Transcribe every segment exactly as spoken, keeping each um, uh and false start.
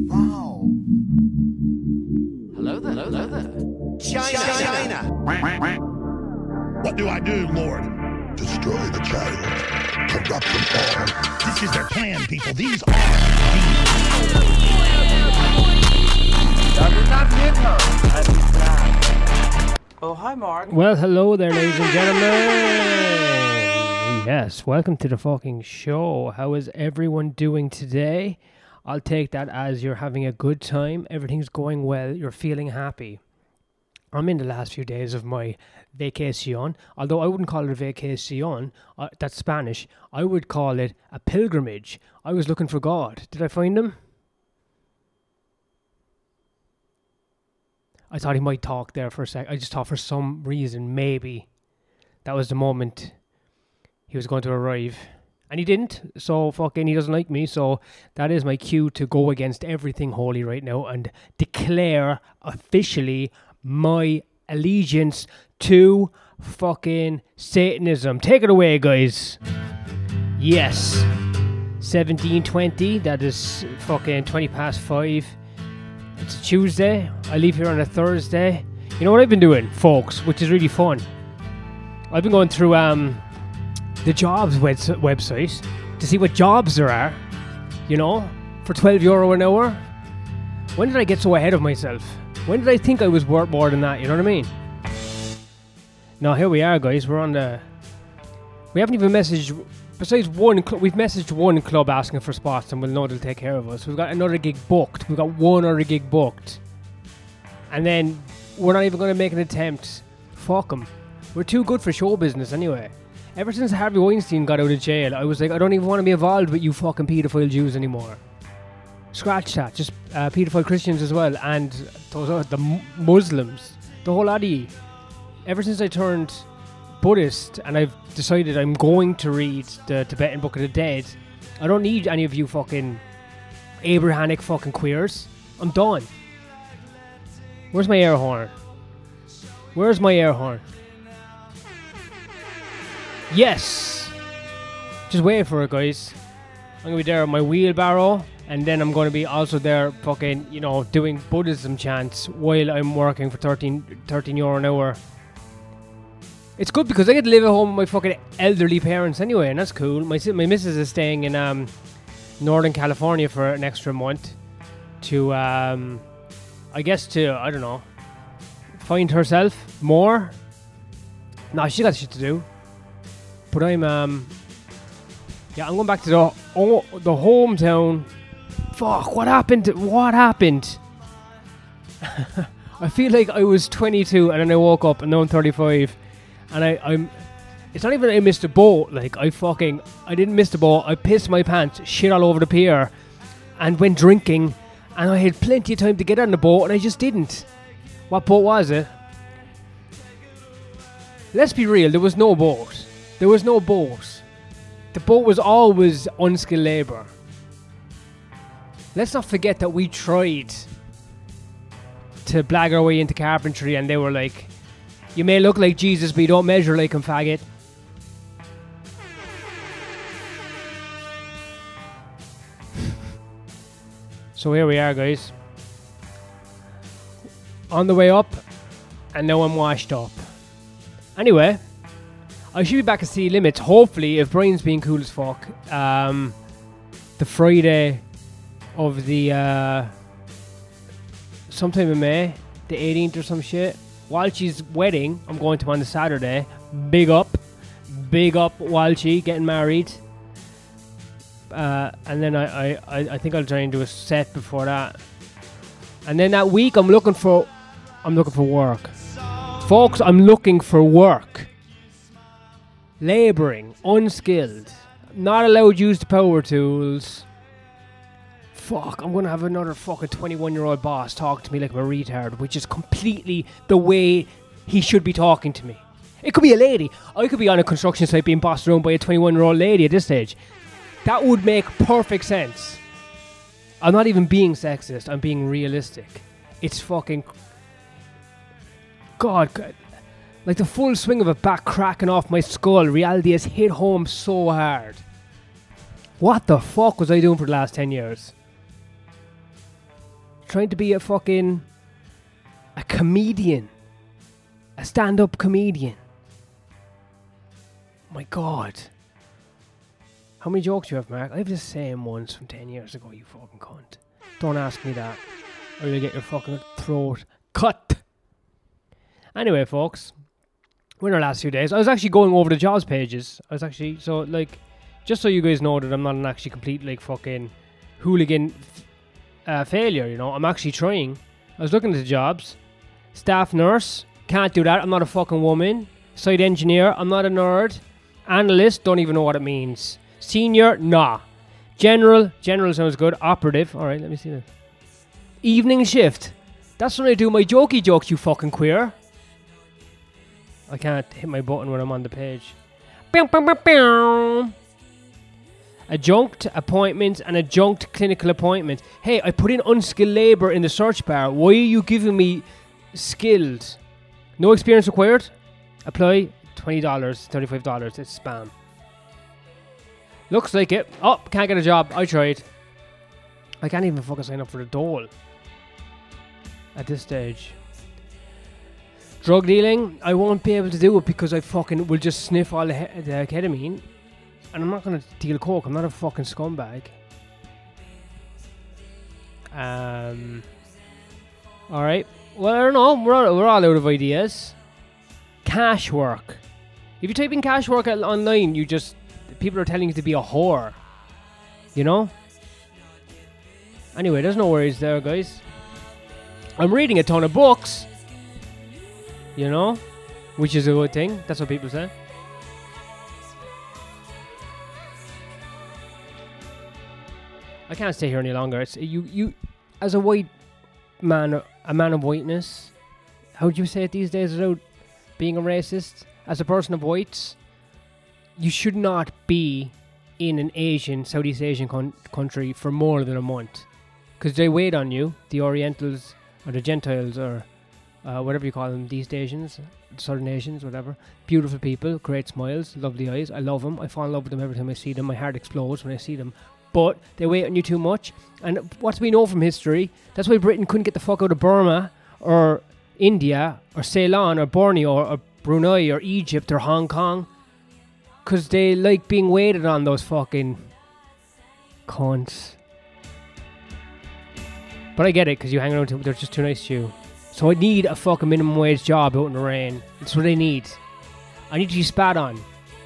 Wow. Hello there. Hello there. China. China. China. What do I do, Lord? Destroy the child. Corrupt them all. This is their plan, people. These are Oh, hi, Mark. Well, hello there, ladies and gentlemen. Yes, welcome to the fucking show. How is everyone doing today? I'll take that as you're having a good time. Everything's going well. You're feeling happy. I'm in the last few days of my vacation, although I wouldn't call it a vacation. Uh, that's Spanish. I would call it a pilgrimage. I was looking for God. Did I find him? I thought he might talk there for a sec. I just thought for some reason, maybe, that was the moment he was going to arrive. And he didn't, so fucking he doesn't like me. So that is my cue to go against everything holy right now and declare officially my allegiance to fucking Satanism. Take it away, guys. Yes. seventeen twenty, that is fucking twenty past five. It's a Tuesday. I leave here on a Thursday. You know what I've been doing, folks, which is really fun? I've been going through um the jobs web- website to see what jobs there are, you know, for twelve euro an hour. When did I get so ahead of myself? When did I think I was worth more than that? You know what I mean? Now, here we are, guys. We're on the... We haven't even messaged... Besides one... Cl- we've messaged one club asking for spots and we'll know they'll take care of us. We've got another gig booked. We've got one other gig booked. And then we're not even going to make an attempt. Fuck them. We're too good for show business anyway. Ever since Harvey Weinstein got out of jail, I was like, I don't even want to be involved with you fucking paedophile Jews anymore. Scratch that. Just uh, paedophile Christians as well. And those are the m- Muslims. The whole lot of you. Ever since I turned Buddhist and I've decided I'm going to read the Tibetan Book of the Dead, I don't need any of you fucking Abrahamic fucking queers. I'm done. Where's my air horn? Where's my air horn? Yes! Just wait for it, guys. I'm going to be there with my wheelbarrow, and then I'm going to be also there fucking, you know, doing Buddhism chants while I'm working for thirteen, thirteen euro an hour. It's good because I get to live at home with my fucking elderly parents anyway, and that's cool. My my missus is staying in um, Northern California for an extra month to, um, I guess to, I don't know, find herself more. Nah, she got shit to do. But I'm, um, yeah, I'm going back to the oh, the hometown. Fuck, what happened? What happened? I feel like I was twenty-two and then I woke up and now I'm thirty-five. And I, I'm, it's not even that I missed a boat. Like, I fucking, I didn't miss the boat. I pissed my pants, shit all over the pier, and went drinking. And I had plenty of time to get on the boat and I just didn't. What boat was it? Let's be real, there was no boat. There was no boat. The boat was always unskilled labour. Let's not forget that we tried to blag our way into carpentry and they were like, you may look like Jesus, but you don't measure like him, faggot. So here we are, guys. On the way up, and now I'm washed up. Anyway, I should be back at City Limits, hopefully, if Brian's being cool as fuck, um, the Friday of the, uh, sometime in May, the eighteenth or some shit. Walshy's wedding, I'm going to on the Saturday. Big up. Big up Walshy, getting married. Uh, and then I, I, I think I'll try and do a set before that. And then that week I'm looking for, I'm looking for work. Folks, I'm looking for work. Labouring, unskilled, not allowed to use the power tools. Fuck, I'm going to have another fucking twenty-one-year-old boss talk to me like I'm a retard, which is completely the way he should be talking to me. It could be a lady. I could be on a construction site being bossed around by a twenty-one-year-old lady at this stage. That would make perfect sense. I'm not even being sexist, I'm being realistic. It's fucking... God, God. Like the full swing of it back cracking off my skull, reality has hit home so hard. What the fuck was I doing for the last ten years? trying to be a fucking a comedian, a stand-up comedian. My God. How many jokes do you have, Mark? I have the same ones from ten years ago, you fucking cunt. Don't ask me that, or you'll get your fucking throat cut. Anyway, folks, we're in our last few days. I was actually going over the jobs pages. I was actually, so, like, just so you guys know that I'm not an actually complete, like, fucking hooligan uh, failure, you know. I'm actually trying. I was looking at the jobs. Staff nurse, can't do that. I'm not a fucking woman. Site engineer, I'm not a nerd. Analyst, don't even know what it means. Senior, nah. General, general sounds good. Operative, alright, let me see that. Evening shift. That's when I do my jokey jokes, you fucking queer. I can't hit my button when I'm on the page. Bow, bow, bow, bow. Adjunct appointments and adjunct clinical appointments. Hey, I put in unskilled labour in the search bar. Why are you giving me skilled? No experience required? Apply. twenty dollars, thirty-five dollars. It's spam. Looks like it. Oh, can't get a job. I tried. I can't even fucking sign up for the dole at this stage. Drug dealing, I won't be able to do it because I fucking will just sniff all the, he- the ketamine. And I'm not going to deal coke. I'm not a fucking scumbag. Um. Alright. Well, I don't know. We're all, we're all out of ideas. Cash work. If you type in cash work online, you just... people are telling you to be a whore. You know? Anyway, there's no worries there, guys. I'm reading a ton of books. You know? Which is a good thing. That's what people say. I can't stay here any longer. It's you, you, as a white man, a man of whiteness. How would you say it these days without being a racist? As a person of whites, you should not be in an Asian, Southeast Asian con- country for more than a month, because they wait on you. The Orientals or the Gentiles or uh, whatever you call them, the East Asians, Southern Asians, whatever. Beautiful people, great smiles, lovely eyes. I love them. I fall in love with them every time I see them. My heart explodes when I see them. But they wait on you too much. And what we know from history, that's why Britain couldn't get the fuck out of Burma or India or Ceylon or Borneo or, or Brunei or Egypt or Hong Kong. Because they like being waited on, those fucking cunts. But I get it, because you hang around, to, they're just too nice to you. So I need a fucking minimum wage job out in the rain. That's what I need. I need to be spat on.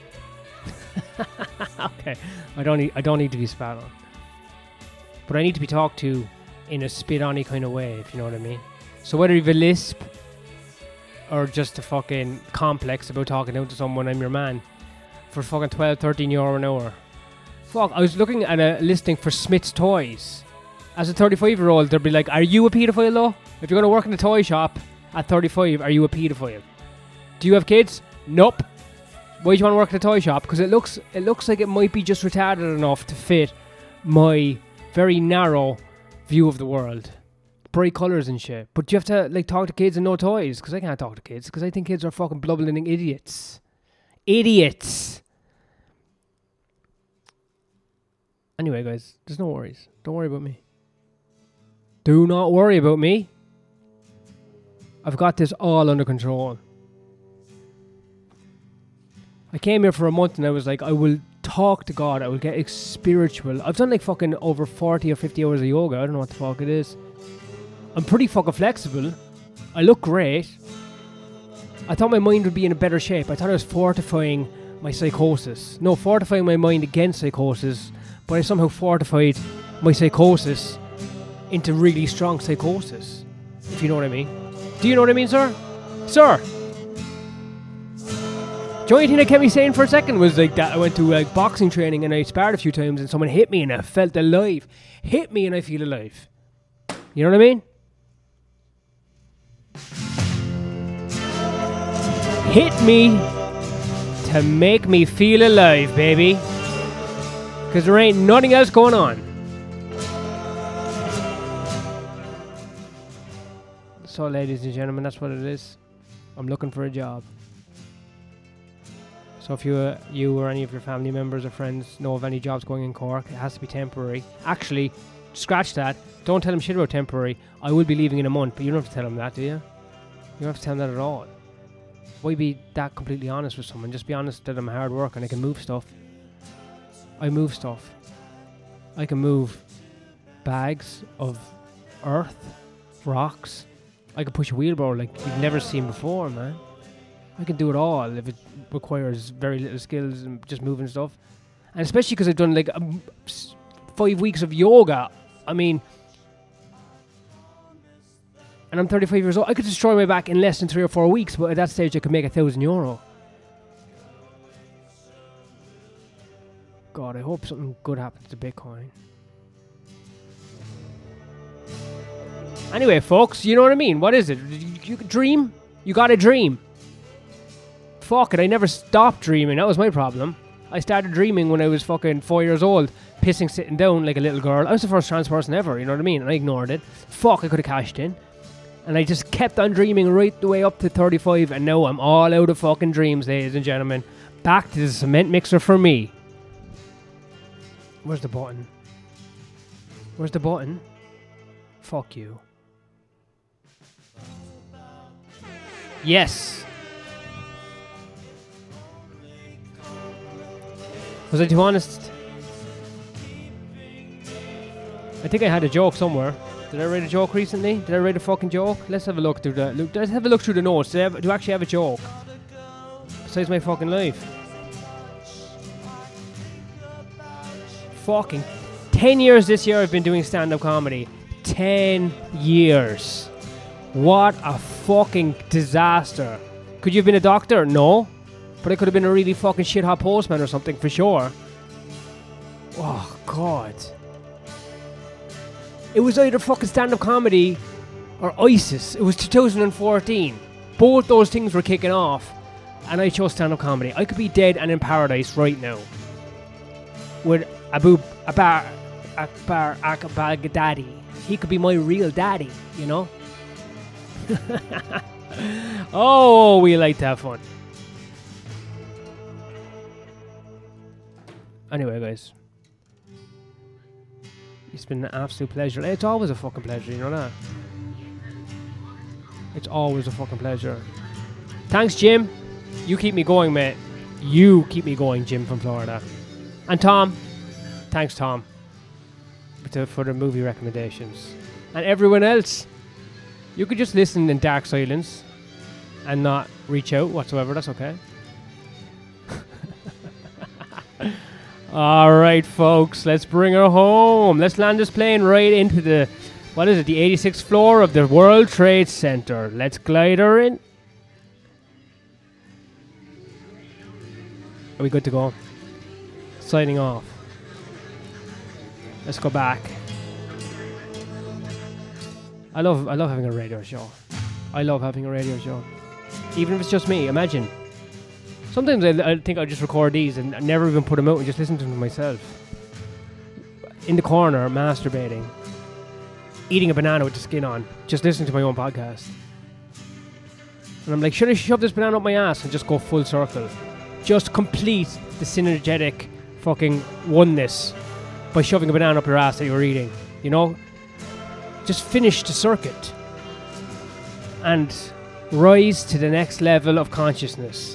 Okay, I don't need I don't need to be spat on, but I need to be talked to in a spit-on-y kind of way, if you know what I mean. So whether you've a lisp or just a fucking complex about talking out to someone, I'm your man for fucking twelve, thirteen euro an hour. Fuck, I was looking at a listing for Smith's Toys. As a thirty-five year old, they'd be like, are you a paedophile though? If you're going to work in a toy shop at thirty-five, are you a paedophile? Do you have kids? Nope. Why do you want to work in a toy shop? Because it looks it looks like it might be just retarded enough to fit my very narrow view of the world. Bright colours and shit. But you have to like talk to kids and no toys. Because I can't talk to kids. Because I think kids are fucking blubbering idiots. Idiots! Anyway, guys, there's no worries. Don't worry about me. Do not worry about me. I've got this all under control. I came here for a month and I was like, I will talk to God. I will get spiritual. I've done like fucking over forty or fifty hours of yoga. I don't know what the fuck it is. I'm pretty fucking flexible. I look great. I thought my mind would be in a better shape. I thought I was fortifying my psychosis. No, fortifying my mind against psychosis. But I somehow fortified my psychosis into really strong psychosis. If you know what I mean. Do you know what I mean, sir? Sir! The only thing that kept me sane for a second was like that I went to like boxing training and I sparred a few times and someone hit me and I felt alive. Hit me and I feel alive. You know what I mean? Hit me to make me feel alive, baby. Because there ain't nothing else going on. So, ladies and gentlemen, that's what it is. I'm looking for a job. So if you uh, you or any of your family members or friends know of any jobs going in Cork, it has to be temporary. Actually, scratch that. Don't tell him shit about temporary. I will be leaving in a month, but you don't have to tell him that, do you? You don't have to tell him that at all. Why be that completely honest with someone? Just be honest that I'm hard work and I can move stuff. I move stuff. I can move bags of earth, rocks. I can push a wheelbarrow like you've never seen before, man. I can do it all if it requires very little skills and just moving stuff. And especially because I've done like um, s- five weeks of yoga. I mean, and I'm thirty-five years old. I could destroy my back in less than three or four weeks, but at that stage I could make a thousand euro. God, I hope something good happens to Bitcoin. Anyway, folks, you know what I mean? What is it? You, you dream? You got a dream. Fuck it, I never stopped dreaming. That was my problem. I started dreaming when I was fucking four years old, pissing sitting down like a little girl. I was the first trans person ever, you know what I mean? And I ignored it. Fuck, I could have cashed in. And I just kept on dreaming right the way up to thirty-five, and now I'm all out of fucking dreams, ladies and gentlemen. Back to the cement mixer for me. Where's the button? Where's the button? Fuck you. Yes. Was I too honest? I think I had a joke somewhere. Did I write a joke recently? Did I write a fucking joke? Let's have a look through the. Look, let's have a look through the notes. Do I, have, do I actually have a joke? Besides my fucking life. Fucking ten years this year I've been doing stand-up comedy. Ten years. What a fucking disaster. Could you have been a doctor? No. But I could have been a really fucking shit-hot postman or something for sure. Oh, God. It was either fucking stand-up comedy or ISIS. It was two thousand fourteen. Both those things were kicking off. And I chose stand-up comedy. I could be dead and in paradise right now. With Abu Abar Akbar Al-Baghdadi. He could be my real daddy, you know? Oh, we like to have fun. Anyway, guys. It's been an absolute pleasure. It's always a fucking pleasure, you know that? It's always a fucking pleasure. Thanks, Jim. You keep me going, mate. You keep me going, Jim from Florida. And Tom. Thanks, Tom. To, for the movie recommendations. And everyone else. You could just listen in dark silence and not reach out whatsoever. That's okay. Alright, folks. Let's bring her home. Let's land this plane right into the, what is it, the eighty-sixth floor of the World Trade Center. Let's glide her in. Are we good to go? Signing off. Let's go back. I love I love having a radio show. I love having a radio show. Even if it's just me, imagine. Sometimes I, I think I'll just record these and never even put them out and just listen to them myself. In the corner, masturbating. Eating a banana with the skin on. Just listening to my own podcast. And I'm like, should I shove this banana up my ass and just go full circle? Just complete the synergetic fucking oneness by shoving a banana up your ass that you were eating. You know? Just finish the circuit. And rise to the next level of consciousness.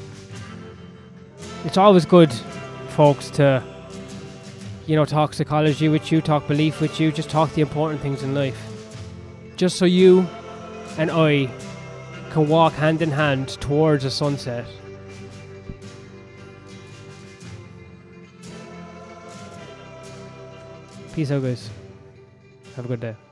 It's always good, folks, to, you know, talk psychology with you, talk belief with you, just talk the important things in life. Just so you and I can walk hand in hand towards a sunset. Peace out, guys. Have a good day.